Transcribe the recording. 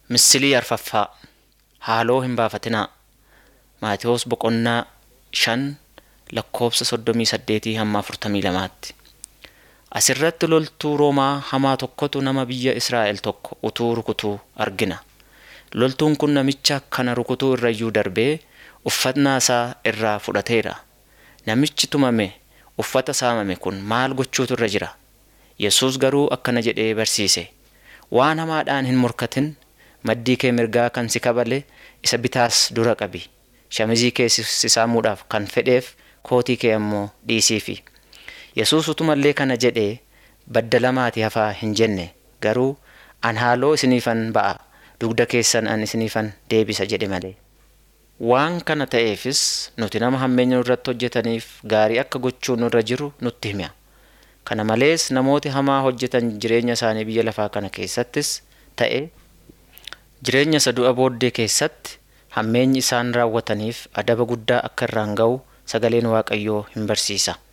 Misilii arfaffaa haaloo hin baafatinaa. Maatewos boqonnaa 5 lakkoofsa 38 hamma 42tti. Asirratti loltuu Roomaa hamaa tokkotu nama biyya Israa'el tokko utuu rukutuu argina. Loltuun kun namicha kana rukutuu irrayyuu darbee uffata isaa irraa fudhateera. Namichi tumame uffata saamame kun maal gochuutu irra jira? Yesuus garuu akkana jedhee barsiise. Waan hamaadhaan hin morkatin. Maddii kee mirgaa kan si kabale isa bitaas dura qabi. Shamizii kee si saamuudhaaf kan fedheef kootii kee immoo dhiisiifi. Yesuus utumallee kana jedhee baddalamaati hafaa hin jenne, garuu an haaloo isiniifan ba'a, dugda keessan an isiniifan deebisa jedhe malee. Waan kana ta'eefis nuti nama hammeenya nurratti hojjetaniif gaarii akka gochuu nurra jiru nutti hima. Kana malees namooti hamaa hojjetan jireenya isaanii biyya lafaa kana keessattis ta'e jireenya isa du'a booddee keessatti hammeenyi isaan raawwataniif adaba guddaa akka irraan ga'u sagaleen Waaqayyoo hin barsiisa.